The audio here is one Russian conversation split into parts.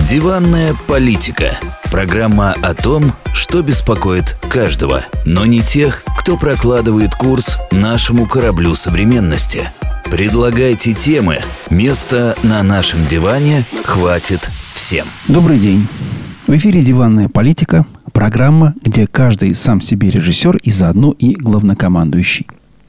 Диванная политика. Программа о том, что беспокоит каждого, но не тех, кто прокладывает курс нашему кораблю современности. Предлагайте темы. Места на нашем диване хватит всем. Добрый день. В эфире «Диванная политика». Программа, где каждый сам себе режиссер и заодно и главнокомандующий.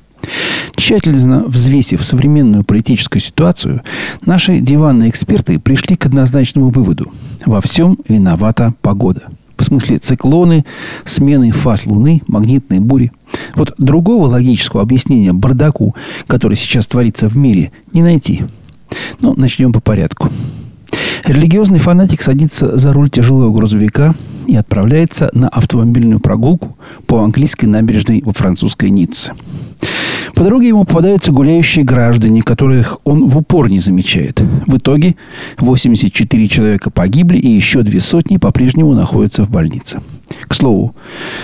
Тщательно взвесив современную политическую ситуацию, наши диванные эксперты пришли к однозначному выводу. Во всем виновата погода. В смысле циклоны, смены фаз Луны, магнитные бури. Вот другого логического объяснения бардаку, который сейчас творится в мире, не найти. Но начнем по порядку. Религиозный фанатик садится за руль тяжелого грузовика и отправляется на автомобильную прогулку по английской набережной во французской Ницце. По дороге ему попадаются гуляющие граждане, которых он в упор не замечает. В итоге 84 человека погибли, и еще 200 по-прежнему находятся в больнице. К слову,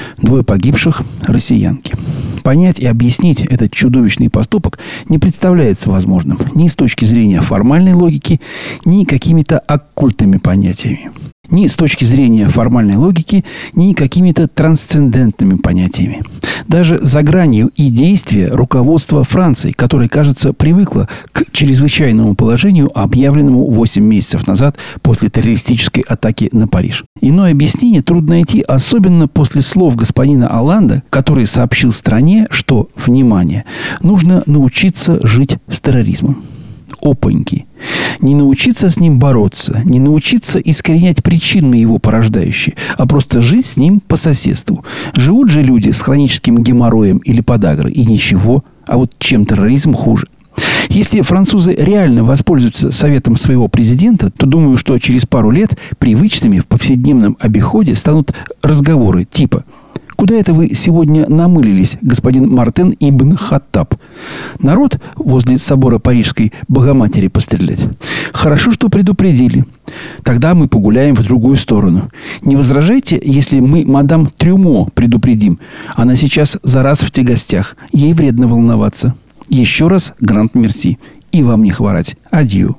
2 погибших – россиянки. Понять и объяснить этот чудовищный поступок не представляется возможным ни с точки зрения формальной логики, ни какими-то оккультными понятиями. Ни с точки зрения формальной логики, ни какими-то трансцендентными понятиями. Даже за гранью и действия руководства Франции, которое, кажется, привыкло к чрезвычайному положению, объявленному 8 месяцев назад после террористической атаки на Париж. Иное объяснение трудно найти, особенно после слов господина Олланда, который сообщил стране, что, внимание, нужно научиться жить с терроризмом. Опаньки. Не научиться с ним бороться, не научиться искоренять причины его порождающие, а просто жить с ним по соседству. Живут же люди с хроническим геморроем или подагрой, и ничего, а вот чем терроризм хуже. Если французы реально воспользуются советом своего президента, то думаю, что через пару лет привычными в повседневном обиходе станут разговоры типа: «Куда это вы сегодня намылились, господин Мартен ибн Хаттаб? Народ возле собора Парижской Богоматери пострелять? Хорошо, что предупредили. Тогда мы погуляем в другую сторону. Не возражайте, если мы мадам Трюмо предупредим. Она сейчас за раз в тягостях. Ей вредно волноваться. Еще раз гранд мерси. И вам не хворать. Адью».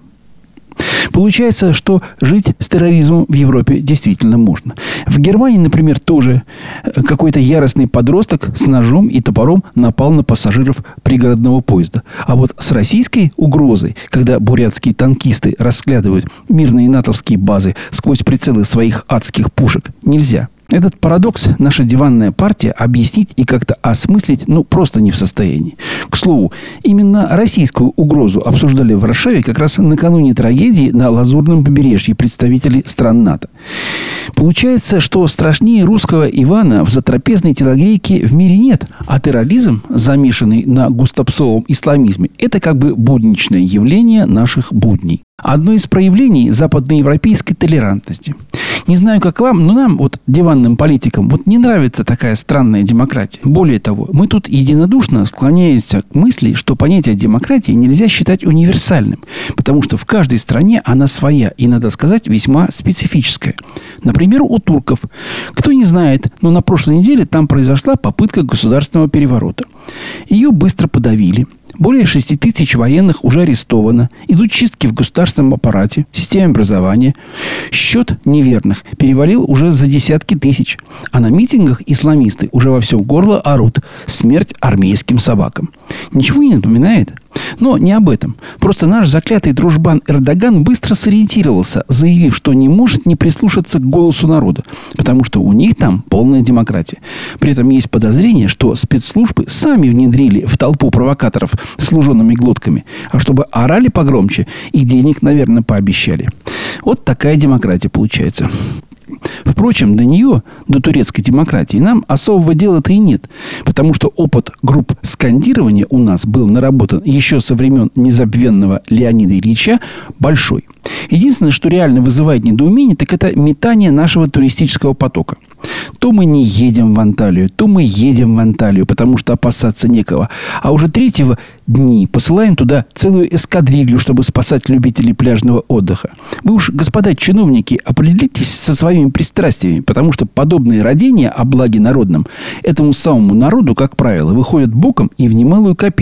Получается, что жить с терроризмом в Европе действительно можно. В Германии, например, тоже какой-то яростный подросток с ножом и топором напал на пассажиров пригородного поезда. А вот с российской угрозой, когда бурятские танкисты расглядывают мирные натовские базы сквозь прицелы своих адских пушек, нельзя. Этот парадокс наша диванная партия объяснить и как-то осмыслить просто не в состоянии. К слову, именно российскую угрозу обсуждали в Варшаве как раз накануне трагедии на Лазурном побережье представители стран НАТО. Получается, что страшнее русского Ивана в затрапезной телогрейке в мире нет, а терроризм, замешанный на густопсовом исламизме, это как бы будничное явление наших будней. Одно из проявлений западноевропейской толерантности. Не знаю, как вам, но нам, диванным политикам, не нравится такая странная демократия. Более того, мы тут единодушно склоняемся к мысли, что понятие демократии нельзя считать универсальным, потому что в каждой стране она своя и, надо сказать, весьма специфическая. Например, у турков. Кто не знает, но на прошлой неделе там произошла попытка государственного переворота. Ее быстро подавили. Более 6 тысяч военных уже арестовано. Идут чистки в государственном аппарате, в системе образования. Счет неверных перевалил уже за десятки тысяч. А на митингах исламисты уже во все горло орут: смерть армейским собакам. Ничего не напоминает? Но не об этом. Просто наш заклятый дружбан Эрдоган быстро сориентировался, заявив, что не может не прислушаться к голосу народа, потому что у них там полная демократия. При этом есть подозрение, что спецслужбы сами внедрили в толпу провокаторов с лужеными глотками, а чтобы орали погромче, и денег, наверное, пообещали. Вот такая демократия получается. Впрочем, до нее, до турецкой демократии, нам особого дела-то и нет. Потому что опыт групп скандирования у нас был наработан еще со времен незабвенного Леонида Ильича большой. Единственное, что реально вызывает недоумение, так это метание нашего туристического потока. То мы не едем в Анталию, то мы едем в Анталию, потому что опасаться некого. А уже 3-го дни посылаем туда целую эскадрилью, чтобы спасать любителей пляжного отдыха. Вы уж, господа чиновники, определитесь со своими пристрастиями, потому что подобные родения о благе народном этому самому народу, как правило, выходят боком и в немалую копеечку.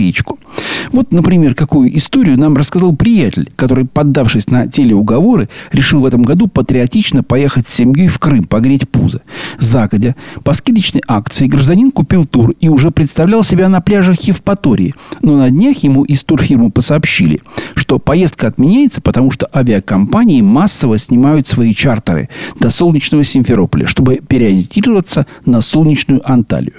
Вот, например, какую историю нам рассказал приятель, который, поддавшись на телеуговоры, решил в этом году патриотично поехать с семьей в Крым погреть пузо. Загодя, по скидочной акции, гражданин купил тур и уже представлял себя на пляжах Евпатории. Но на днях ему из турфирмы посообщили, что поездка отменяется, потому что авиакомпании массово снимают свои чартеры до солнечного Симферополя, чтобы переориентироваться на солнечную Анталию.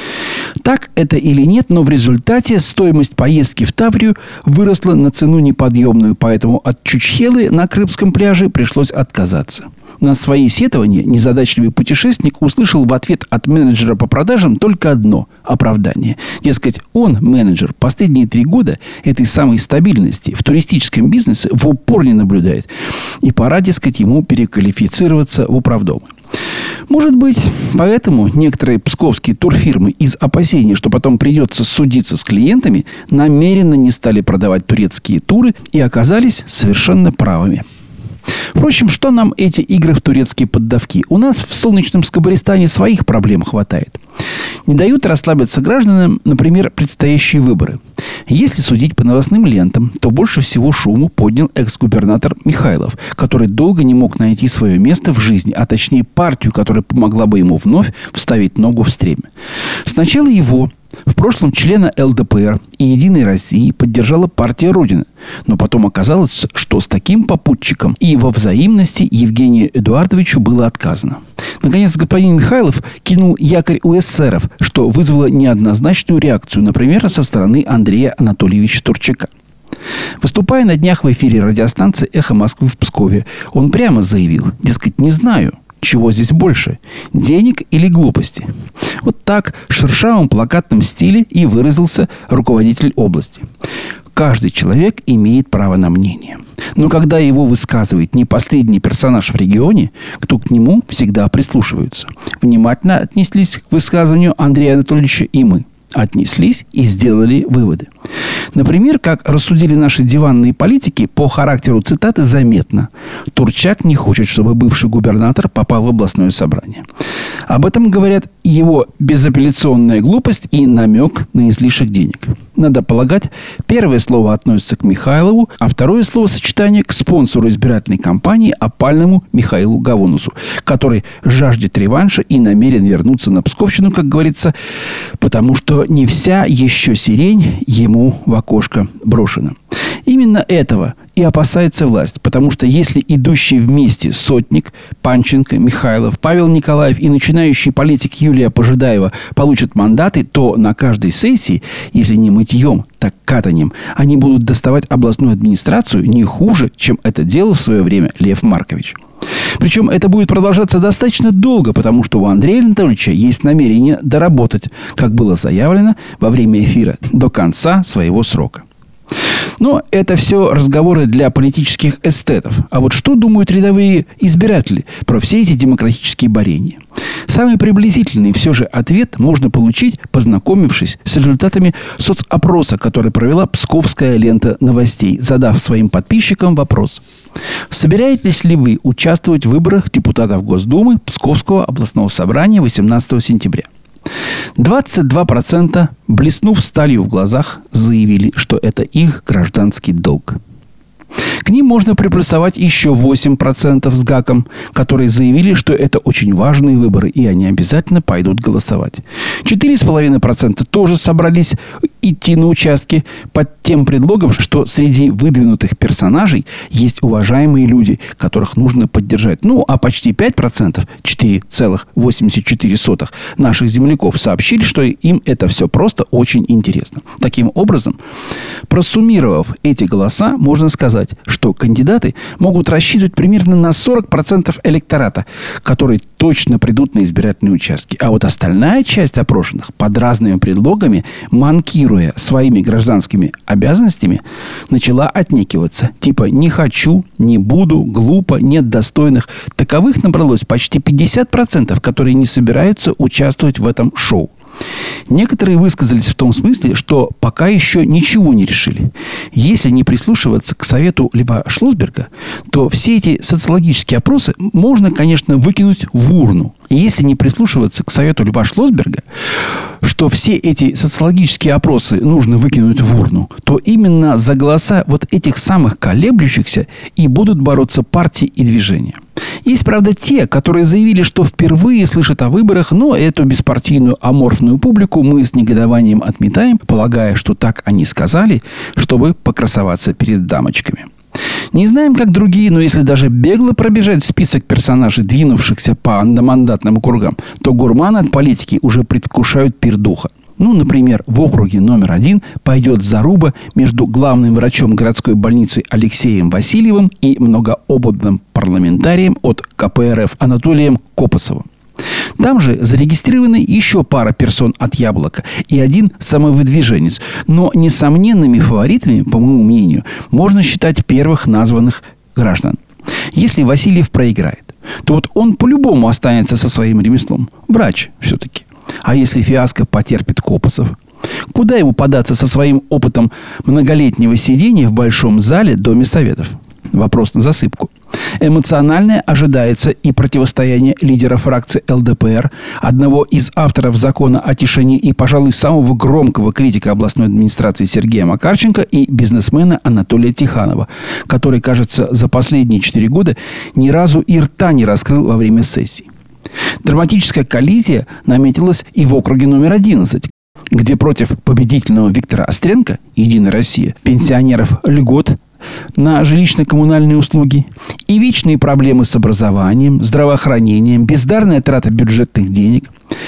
Так это или нет, но в результате стоимость поездки в Таврию выросла на цену неподъемную, поэтому от чучхелы на крымском пляже пришлось отказаться. На свои сетования незадачливый путешественник услышал в ответ от менеджера по продажам только одно оправдание. Дескать, он, менеджер, последние 3 года этой самой стабильности в туристическом бизнесе в упор не наблюдает. И пора, дескать, ему переквалифицироваться в управдомы. Может быть, поэтому некоторые псковские турфирмы из опасения, что потом придется судиться с клиентами, намеренно не стали продавать турецкие туры и оказались совершенно правыми. Впрочем, что нам эти игры в турецкие поддавки? У нас в солнечном Скобаристане своих проблем хватает. Не дают расслабиться гражданам, например, предстоящие выборы. Если судить по новостным лентам, то больше всего шуму поднял экс-губернатор Михайлов, который долго не мог найти свое место в жизни, а точнее партию, которая помогла бы ему вновь вставить ногу в стремя. Сначала его, в прошлом члена ЛДПР и «Единой России» поддержала партия Родина. Но потом оказалось, что с таким попутчиком и во взаимности Евгению Эдуардовичу было отказано. Наконец, господин Михайлов кинул якорь у эсеров, что вызвало неоднозначную реакцию, например, со стороны Андрея Анатольевича Турчака. Выступая на днях в эфире радиостанции «Эхо Москвы» в Пскове, он прямо заявил, дескать, не знаю, чего здесь больше – денег или глупости. Вот так в шершавом плакатном стиле и выразился руководитель области. Каждый человек имеет право на мнение. Но когда его высказывает не последний персонаж в регионе, кто к нему всегда прислушиваются. Внимательно отнеслись к высказыванию Андрея Анатольевича и мы. Отнеслись и сделали выводы. Например, как рассудили наши диванные политики, по характеру цитаты заметно. Турчак не хочет, чтобы бывший губернатор попал в областное собрание. Об этом говорят его безапелляционная глупость и намек на излишек денег. Надо полагать, первое слово относится к Михайлову, а второе словосочетание к спонсору избирательной кампании опальному Михаилу Гавонусу, который жаждет реванша и намерен вернуться на Псковщину, как говорится, потому что не вся еще сирень ему в окошко брошена. Именно этого и опасается власть, потому что если идущие вместе Сотник, Панченко, Михайлов, Павел Николаев и начинающий политик Юлия Пожидаева получат мандаты, то на каждой сессии, если не мытьем, так катанием, они будут доставать областную администрацию не хуже, чем это делал в свое время Лев Маркович. Причем это будет продолжаться достаточно долго, потому что у Андрея Анатольевича есть намерение доработать, как было заявлено во время эфира, до конца своего срока. Но это все разговоры для политических эстетов. А вот что думают рядовые избиратели про все эти демократические борения? Самый приблизительный все же ответ можно получить, познакомившись с результатами соцопроса, который провела Псковская лента новостей, задав своим подписчикам вопрос. Собираетесь ли вы участвовать в выборах депутатов Госдумы Псковского областного собрания 18 сентября? 22%, блеснув сталью в глазах, заявили, что это их гражданский долг. К ним можно приплюсовать еще 8% с гаком, которые заявили, что это очень важные выборы, и они обязательно пойдут голосовать. 4,5% тоже собрались идти на участки под тем предлогом, что среди выдвинутых персонажей есть уважаемые люди, которых нужно поддержать. Ну, а почти 5%, 4,84% наших земляков сообщили, что им это все просто очень интересно. Таким образом, просуммировав эти голоса, можно сказать, что кандидаты могут рассчитывать примерно на 40% электората, которые точно придут на избирательные участки. А вот остальная часть опрошенных под разными предлогами, манкируя своими гражданскими обязанностями, начала отнекиваться. Типа «не хочу», «не буду», «глупо», «нет достойных». Таковых набралось почти 50%, которые не собираются участвовать в этом шоу. Некоторые высказались в том смысле, что пока еще ничего не решили. Если не прислушиваться к совету Льва Шлосберга, то все эти социологические опросы можно, конечно, выкинуть в урну. Если не прислушиваться к совету Льва Шлосберга, что все эти социологические опросы нужно выкинуть в урну, то именно за голоса вот этих самых колеблющихся и будут бороться партии и движения. Есть, правда, те, которые заявили, что впервые слышат о выборах, но эту беспартийную аморфную публику мы с негодованием отметаем, полагая, что так они сказали, чтобы покрасоваться перед дамочками. Не знаем, как другие, но если даже бегло пробежать список персонажей, двинувшихся по одномандатным округам, то гурманы от политики уже предвкушают пир духа. Например, в округе номер 1 пойдет заруба между главным врачом городской больницы Алексеем Васильевым и многоопытным парламентарием от КПРФ Анатолием Копосовым. Там же зарегистрированы еще пара персон от «Яблока» и один самовыдвиженец. Но несомненными фаворитами, по моему мнению, можно считать первых названных граждан. Если Васильев проиграет, то вот он по-любому останется со своим ремеслом. Врач все-таки. А если фиаско потерпит Копосов? Куда ему податься со своим опытом многолетнего сидения в большом зале Доме Советов? Вопрос на засыпку. Эмоциональное ожидается и противостояние лидера фракции ЛДПР, одного из авторов закона о тишине и, пожалуй, самого громкого критика областной администрации Сергея Макарченко и бизнесмена Анатолия Тиханова, который, кажется, за последние 4 года ни разу и рта не раскрыл во время сессий. Драматическая коллизия наметилась и в округе номер 11, где против победительного Виктора Остренко, «Единая Россия», пенсионеров льгот на жилищно-коммунальные услуги и вечные проблемы с образованием, здравоохранением, бездарная трата бюджетных денег.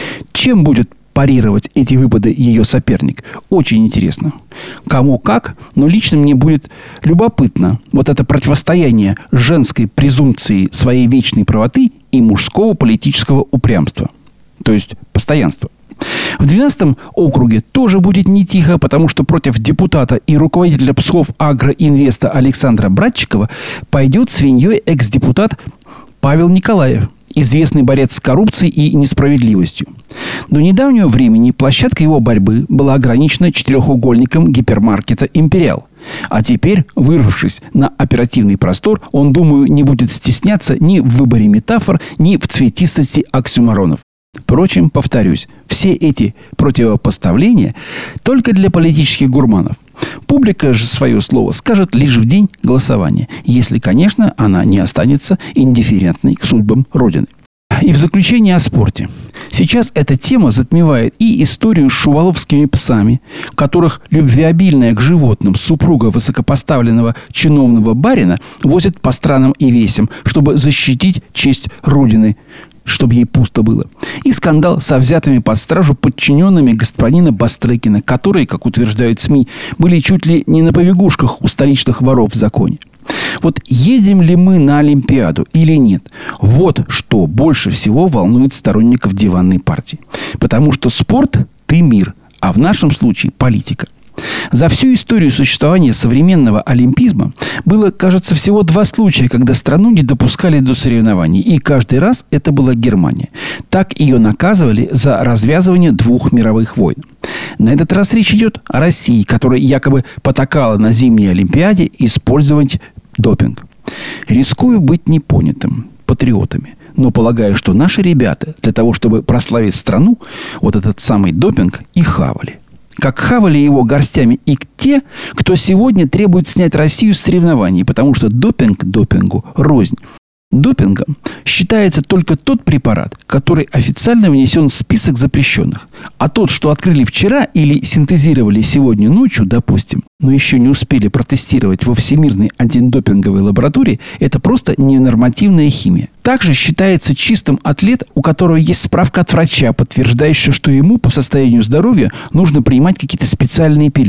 Чем будет парировать эти выпады ее соперник? Очень интересно. Кому как, но лично мне будет любопытно вот это противостояние женской презумпции своей вечной правоты и мужского политического упрямства. То есть постоянства. В 12-м округе тоже будет не тихо, потому что против депутата и руководителя Псков Агроинвеста Александра Братчикова пойдет свиньей экс-депутат Павел Николаев, известный борец с коррупцией и несправедливостью. До недавнего времени площадка его борьбы была ограничена четырехугольником гипермаркета «Империал». А теперь, вырвавшись на оперативный простор, он, думаю, не будет стесняться ни в выборе метафор, ни в цветистости оксюморонов. Впрочем, повторюсь, все эти противопоставления только для политических гурманов. Публика же свое слово скажет лишь в день голосования, если, конечно, она не останется индифферентной к судьбам Родины. И в заключение о спорте. Сейчас эта тема затмевает и историю с шуваловскими псами, которых любвеобильная к животным супруга высокопоставленного чиновного барина возит по странам и весям, чтобы защитить честь Родины, чтобы ей пусто было. И скандал со взятыми под стражу подчиненными господина Бастрыкина, которые, как утверждают СМИ, были чуть ли не на побегушках у столичных воров в законе. Вот едем ли мы на Олимпиаду или нет? Вот что больше всего волнует сторонников диванной партии. Потому что спорт – ты мир, а в нашем случае политика. За всю историю существования современного олимпизма было, кажется, всего 2 случая, когда страну не допускали до соревнований. И каждый раз это была Германия. Так ее наказывали за развязывание 2 мировых войн. На этот раз речь идет о России, которая якобы потакала на зимней Олимпиаде использовать допинг. Рискую быть непонятым патриотами. Но полагаю, что наши ребята для того, чтобы прославить страну, вот этот самый допинг и хавали. Как хавали его горстями и те, кто сегодня требует снять Россию с соревнований, потому что допинг допингу рознь. Допингом считается только тот препарат, который официально внесен в список запрещенных. А тот, что открыли вчера или синтезировали сегодня ночью, допустим, но еще не успели протестировать во Всемирной антидопинговой лаборатории, это просто ненормативная химия. Также считается чистым атлет, у которого есть справка от врача, подтверждающая, что ему по состоянию здоровья нужно принимать какие-то специальные пилюли.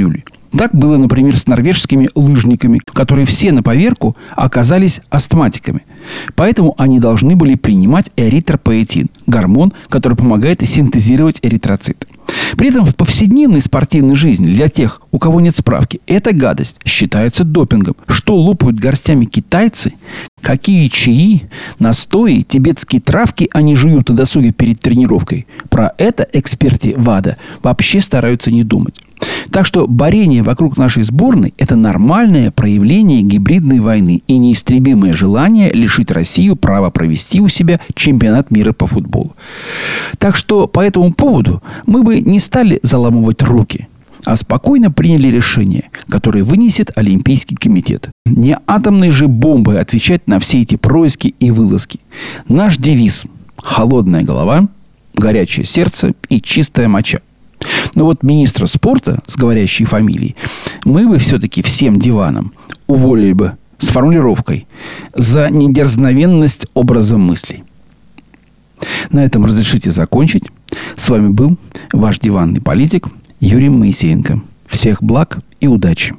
Так было, например, с норвежскими лыжниками, которые все на поверку оказались астматиками. Поэтому они должны были принимать эритропоэтин – гормон, который помогает синтезировать эритроциты. При этом в повседневной спортивной жизни для тех, у кого нет справки, эта гадость считается допингом. Что лопают горстями китайцы, какие чаи, настои, тибетские травки они жуют на досуге перед тренировкой. Про это эксперты ВАДА вообще стараются не думать. Так что борение вокруг нашей сборной – это нормальное проявление гибридной войны и неистребимое желание лишить Россию права провести у себя чемпионат мира по футболу. Так что по этому поводу мы бы не стали заламывать руки, а спокойно приняли решение, которое вынесет Олимпийский комитет. Не атомной же бомбой отвечать на все эти происки и вылазки. Наш девиз – холодная голова, горячее сердце и чистая моча. Но вот министра спорта с говорящей фамилией мы бы все-таки всем диваном уволили бы с формулировкой «за недерзновенность образа мыслей». На этом разрешите закончить. С вами был ваш диванный политик Юрий Моисеенко. Всех благ и удачи.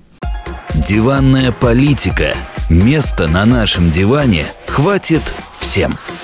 Диванная политика. Места на нашем диване хватит всем.